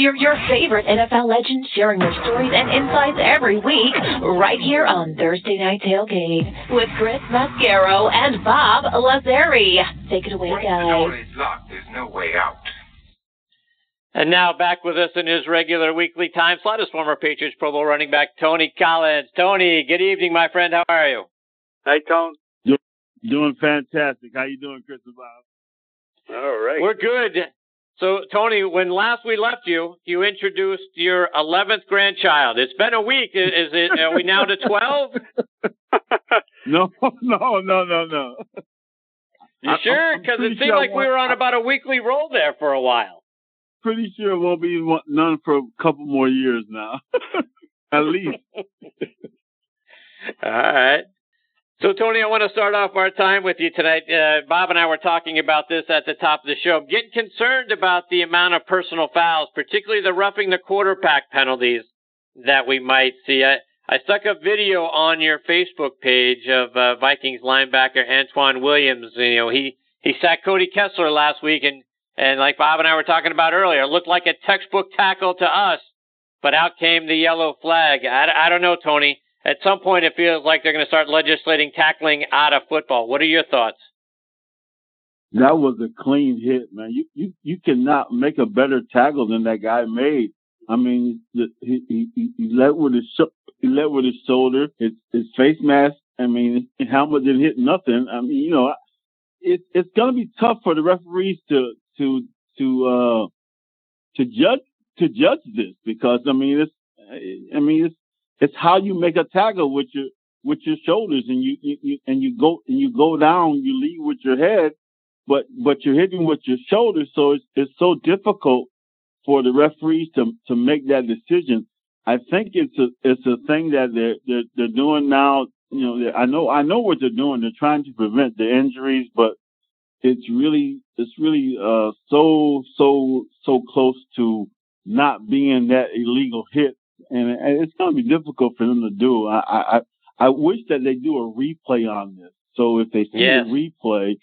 hear your favorite NFL legends sharing their stories and insights every week right here on Thursday Night Tailgate with Chris Mascaro and Bob Lazari. Take it away, guys. The door is locked. There's no way out. And now back with us in his regular weekly time slot is former Patriots Pro Bowl running back Tony Collins. Tony, good evening, my friend. How are you? Hi, Tone. Doing fantastic. How you doing, Chris and Bob? All right. We're good. So, Tony, when last we left you, you introduced your 11th grandchild. It's been a week. Are we now to 12? No. You sure? Because it seemed like we were on about a weekly roll there for a while. Pretty sure it won't be none for a couple more years now. At least. All right. So, Tony, I want to start off our time with you tonight. Bob and I were talking about this at the top of the show. I'm getting concerned about the amount of personal fouls, particularly the roughing the quarterback penalties that we might see. I stuck a video on your Facebook page of Vikings linebacker Antoine Williams. You know, he sacked Cody Kessler last week, and like Bob and I were talking about earlier, it looked like a textbook tackle to us, but out came the yellow flag. I don't know, Tony. At some point, it feels like they're going to start legislating tackling out of football. What are your thoughts? That was a clean hit, man. You cannot make a better tackle than that guy made. I mean, he led with his shoulder, his face mask. I mean, his helmet didn't hit nothing. I mean, you know, it's going to be tough for the referees to judge this, because it's how you make a tackle with your shoulders, and you go down, you lead with your head, but you're hitting with your shoulders, so it's so difficult for the referees to make that decision. I think it's a thing that they're doing now. You know, I know what they're doing. They're trying to prevent the injuries, but it's really so close to not being that illegal hit. And it's going to be difficult for them to do. I wish that they do a replay on this. So if they see the replay,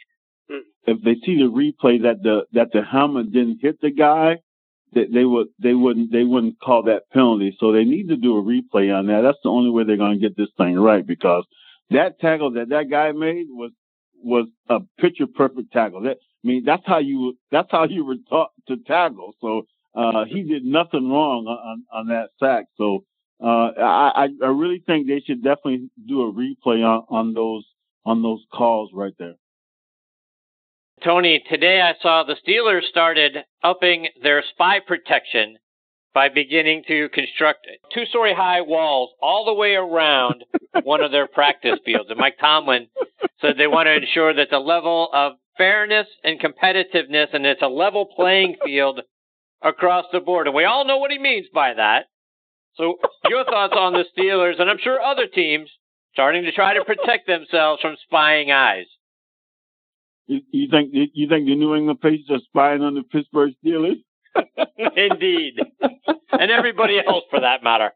that the helmet didn't hit the guy, that they wouldn't call that penalty. So they need to do a replay on that. That's the only way they're going to get this thing right, because that tackle that guy made was a picture perfect tackle. That's how you were taught to tackle. So. He did nothing wrong on that sack. So I really think they should definitely do a replay on those calls right there. Tony, today I saw the Steelers started upping their spy protection by beginning to construct 2-story high walls all the way around one of their practice fields. And Mike Tomlin said they want to ensure that the level of fairness and competitiveness, and it's a level playing field across the board. And we all know what he means by that. So your thoughts on the Steelers, and I'm sure other teams, starting to try to protect themselves from spying eyes. You think the New England Patriots are spying on the Pittsburgh Steelers? Indeed. And everybody else, for that matter.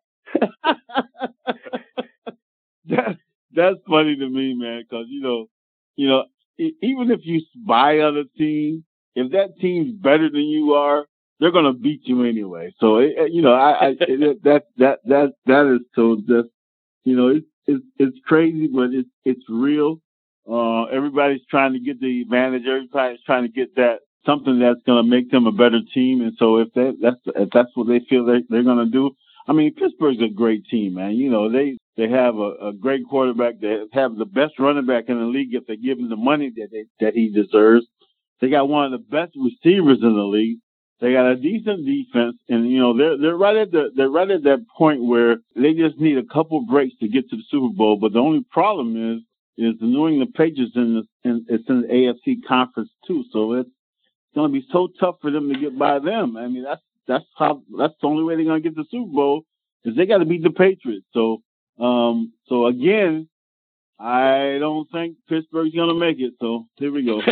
That's funny to me, man, because, you know, even if you spy on a team, if that team's better than you are, they're going to beat you anyway. So, that is so just, you know, it's crazy, but it's real. Everybody's trying to get the advantage. Everybody's trying to get that something that's going to make them a better team. And so if that's what they feel they're going to do, I mean, Pittsburgh's a great team, man. You know, they have a great quarterback. They have the best running back in the league if they give him the money that he deserves. They got one of the best receivers in the league. They got a decent defense, and you know they're right at that point where they just need a couple breaks to get to the Super Bowl. But the only problem is the New England Patriots it's in the AFC conference too, so it's going to be so tough for them to get by them. I mean that's the only way they're going to get to the Super Bowl is they got to beat the Patriots. So again, I don't think Pittsburgh's going to make it. So here we go.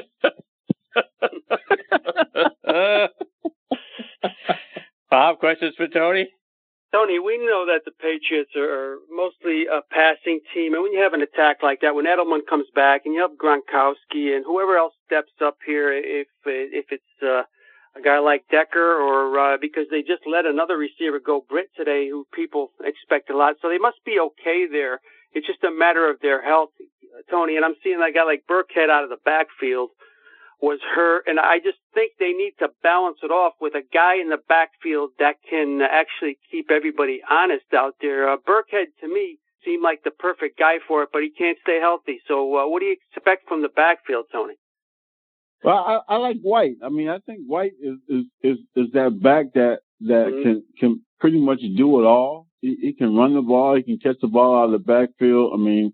Bob, questions for Tony? Tony, we know that the Patriots are mostly a passing team, and when you have an attack like that, when Edelman comes back and you have Gronkowski and whoever else steps up here, if it's a guy like Decker, or because they just let another receiver go, Britt, today, who people expect a lot. So they must be okay there. It's just a matter of their health, Tony. And I'm seeing a guy like Burkhead out of the backfield was hurt, and I just think they need to balance it off with a guy in the backfield that can actually keep everybody honest out there. Burkhead, to me, seemed like the perfect guy for it, but he can't stay healthy. So what do you expect from the backfield, Tony? Well, I like White. I mean, I think White is that back that can pretty much do it all. He can run the ball. He can catch the ball out of the backfield. I mean,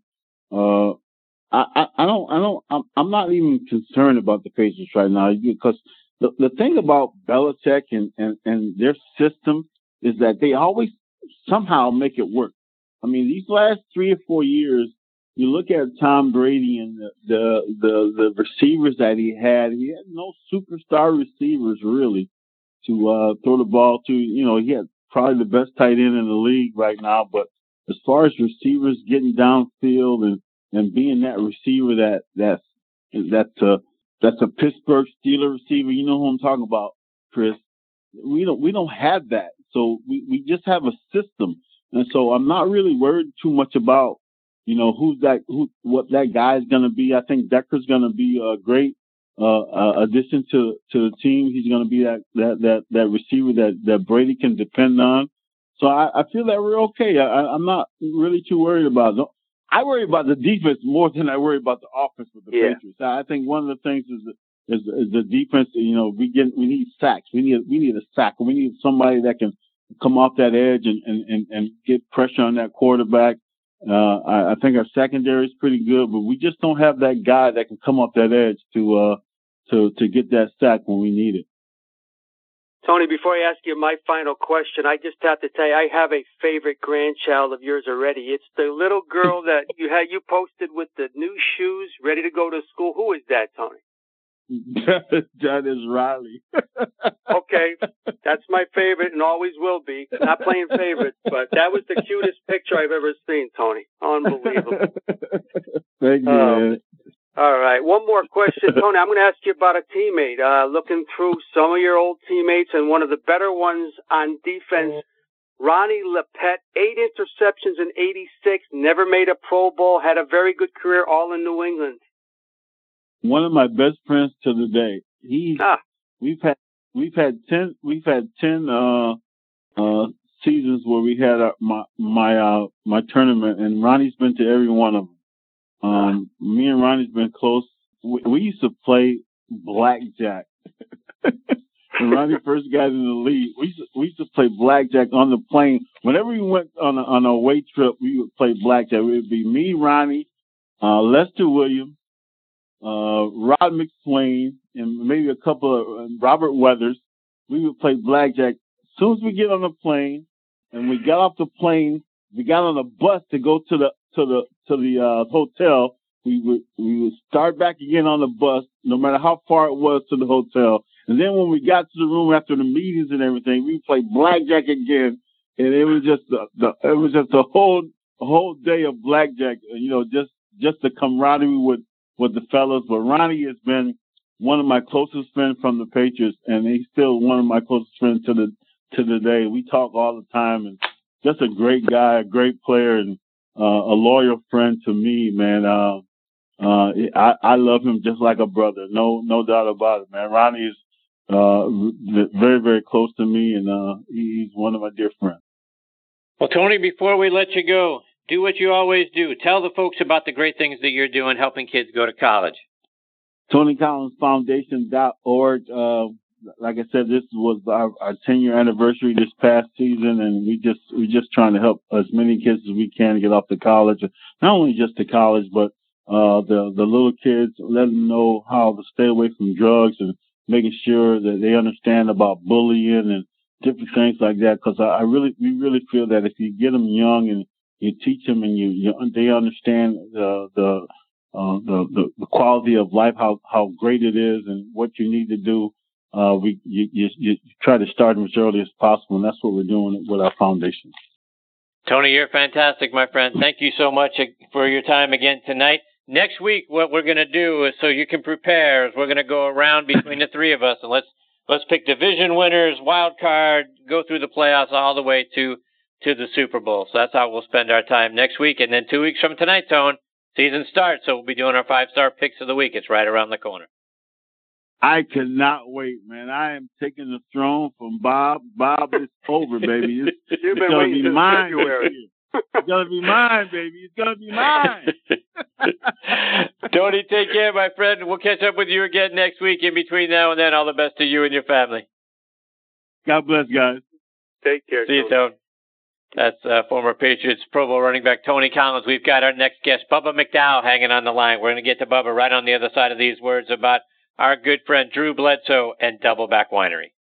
I'm not even concerned about the Patriots right now, because the thing about Belichick and their system is that they always somehow make it work. I mean, these last 3 or 4 years, you look at Tom Brady and the receivers that he had no superstar receivers really to throw the ball to. You know, he had probably the best tight end in the league right now, but as far as receivers getting downfield and being that receiver that's a Pittsburgh Steelers receiver, you know who I'm talking about, Chris. We don't have that. So we just have a system. And so I'm not really worried too much about, you know, what that guy's gonna be. I think Decker's gonna be a great addition to the team. He's gonna be that receiver that Brady can depend on. So I feel that we're okay. I'm not really too worried about it. I worry about the defense more than I worry about the offense with the Patriots. I think one of the things is the defense. You know, we need sacks. We need a sack. We need somebody that can come off that edge and get pressure on that quarterback. I think our secondary is pretty good, but we just don't have that guy that can come off that edge to get that sack when we need it. Tony, before I ask you my final question, I just have to tell you, I have a favorite grandchild of yours already. It's the little girl that you posted with the new shoes, ready to go to school. Who is that, Tony? That is Riley. Okay, that's my favorite and always will be. Not playing favorites, but that was the cutest picture I've ever seen, Tony. Unbelievable. Thank you, man. All right, one more question, Tony. I'm going to ask you about a teammate. Looking through some of your old teammates, and one of the better ones on defense, Ronnie Lepet, 8 interceptions in '86, never made a Pro Bowl, had a very good career, all in New England. One of my best friends to the day. We've had 10 seasons where we had my tournament, and Ronnie's been to every one of them. Me and Ronnie's been close. We used to play blackjack. When Ronnie first got in the league, we used to play blackjack on the plane. Whenever we went on a away trip, we would play blackjack. It would be me, Ronnie, Lester Williams, Rod McSwain, and maybe a couple of Robert Weathers. We would play blackjack. As soon as we get on the plane and we got off the plane, we got on a bus to go to the hotel. We would start back again on the bus, no matter how far it was to the hotel. And then when we got to the room after the meetings and everything, we played blackjack again. And it was just a whole day of blackjack. You know, just the camaraderie with the fellas. But Ronnie has been one of my closest friends from the Patriots, and he's still one of my closest friends to the day. We talk all the time, and just a great guy, a great player, and a loyal friend to me, man. I love him just like a brother. No doubt about it, man. Ronnie is very, very close to me, and he's one of my dear friends. Well, Tony, before we let you go, do what you always do. Tell the folks about the great things that you're doing helping kids go to college. TonyCollinsFoundation.org. Like I said, this was our 10-year anniversary this past season, and we're just trying to help as many kids as we can get off to college. Not only just to college, but the little kids, let them know how to stay away from drugs and making sure that they understand about bullying and different things like that. Because we really feel that if you get them young and you teach them and they understand the quality of life, how great it is, and what you need to do. You try to start them as early as possible, and that's what we're doing with our foundation. Tony, you're fantastic, my friend. Thank you so much for your time again tonight. Next week, what we're going to do is, so you can prepare, is we're going to go around between the three of us, and let's Let's pick division winners, wild card, go through the playoffs all the way to the Super Bowl. So that's how we'll spend our time next week. And then 2 weeks from tonight, Tone, season starts. So we'll be doing our 5-star picks of the week. It's right around the corner. I cannot wait, man. I am taking the throne from Bob. Bob, it's over, baby. It's going to be mine. It's going to be mine, baby. It's going to be mine. Tony, take care, my friend. We'll catch up with you again next week. In between now and then, all the best to you and your family. God bless, guys. Take care. See you, Tony. That's former Patriots Pro Bowl running back Tony Collins. We've got our next guest, Bubba McDowell, hanging on the line. We're going to get to Bubba right on the other side of these words about our good friend Drew Bledsoe and Doubleback Winery.